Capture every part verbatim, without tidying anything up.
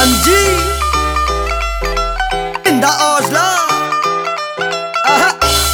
Anji in the Oslo. Uh-huh.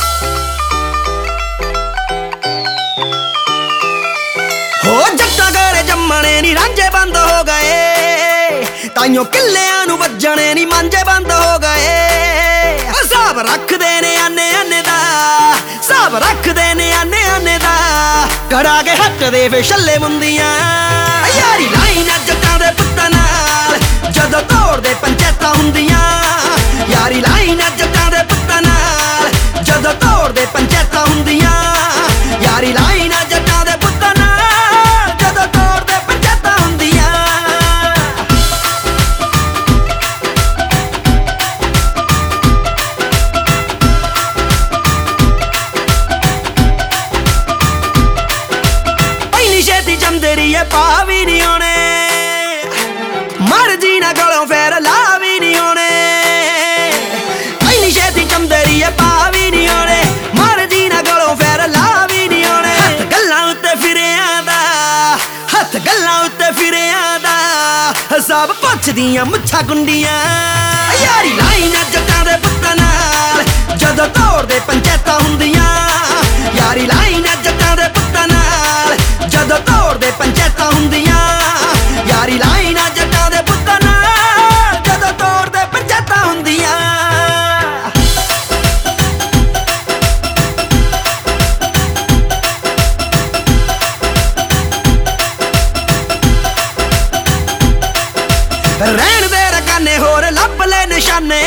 हो जट्टा करे जम्मने नी रांझे बंद हो गए, ताइयों किल्लियां नू वज्जने नी मांझे बंद हो गए। साब रख देने आने आने दा, साब रख देने आने आने दा, कड़ा के हट दे फे छल्ले मुंदियां। यारी लाई ना जट्टां दे पुत्तां नाल जदों तोड़ दे पंचायतां हुंदियां। यारी लाई ना जट्टां दे पुत्तां नाल जदों तोड़ दे पंचायतां हुंदियां। यारी लाई ना जट्टां दे पुत्तां नाल जदों तोड़ दे पंचायतां हुंदियां। पैनी छेती जमदे रहिए पा भी नहीं होने, मर जी ना गलों फेर ला भी नहीं होने। पैनी छेती जमदे रहिए पा भी नहीं होने, मर जी ना गलों फेर ला भी नहीं होने। हथ गल्लां उत्ते फिरियां दा, हथ गल्लां उत्ते फिरियां दा, सब पुछदियां मुच्छां गुंडियां। यारी लाई ना जट्टां दे पुत्तां नाल जदों तोड़ दे पंचायतां हुंदियां। यारी लाई ना जट्टां दे पुत्तां नाल जदों तोड़ दे पंचायतां हुंदियां। यारी लाई ना जट्टां दे पुत्तां नाल जदों तोड़ दे पंचायतां हुंदियां। रहण दे रकाने होर लभ ले निशाने,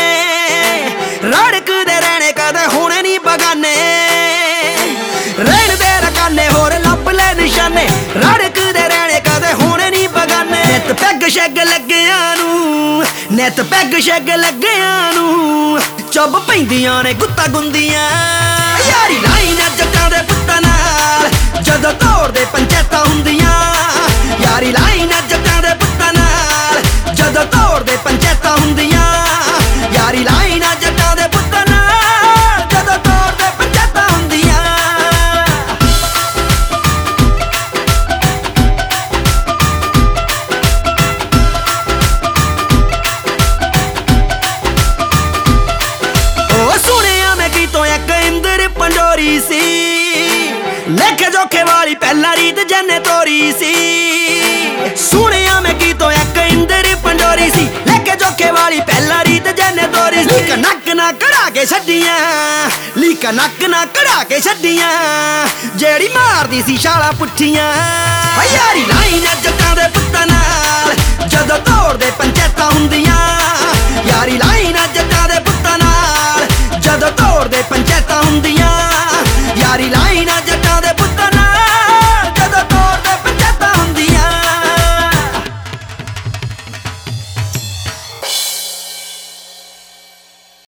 रड़कदे रहने कदे होने नी बगाने। रहण दे रकाने होर लभ ले निशाने, रड़कदे रहने कदे होने नी बगाने। नित पैग शैग लग्गियां नू, नित पैग शैग लग्गियां नू, चुभ पैंदियां ने गुत्ता गुंदियां। यारी लाई ना जट्टां दे पुत्तां नाल जदों तोड़ दे पंचायतां हुंदियां। यारी लाई ना जट्टां दे पुत्तां नाल जदों तोड़ दे पंचायतां हुंदियां। यारी लाई ना जट्टां दे पुत्तां नाल जदों तोड़ दे पंचायतां हुंदियां। ओ सुनिया मैं कीतों एक इंदर पंडोरी सी, लेखे जोखे वाली पहला रीत जन्ने तोरी सी। सुनिया मैं कीतों एक इंदर पंडोरी सी, लेखे जोखे वाली पहला रीत जन्ने तोरी सी। लीक नक ना कड़ा के छड्डियां, लीक नक ना कड़ा के छड्डियां, जेड़ी मारदी सी छालां पुट्ठियां। यारी लाई ना जट्टां दे पुत्तां नाल जदों तोड़